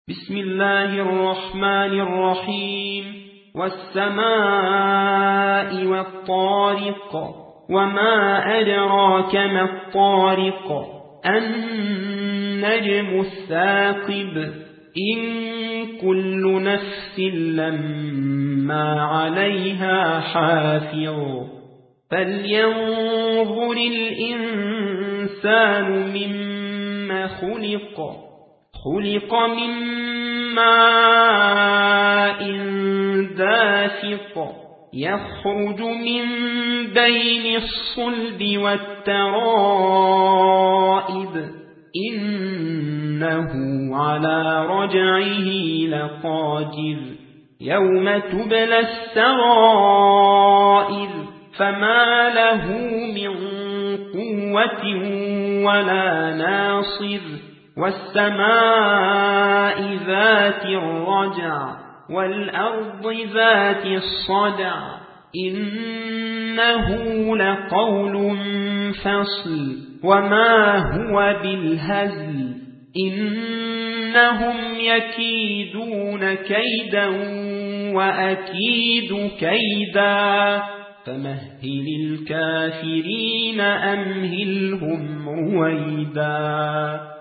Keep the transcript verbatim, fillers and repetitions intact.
بسم الله الرحمن الرحيم والسماء والطارق وما أدراك ما الطارق النجم الثاقب إن كل نفس لما عليها حافظ فلينظر الإنسان مما خلق خلق من ماء دافق يخرج من بين الصلب والترائب إنه على رجعه لقادر يوم تبلى السرائر فما له من قوة ولا ناصر والسماء ذات الرجع والأرض ذات الصدع إنه لقول فصل وما هو بالهزل إنهم يكيدون كيدا وأكيد كيدا فمهل الكافرين أمهلهم رويدا.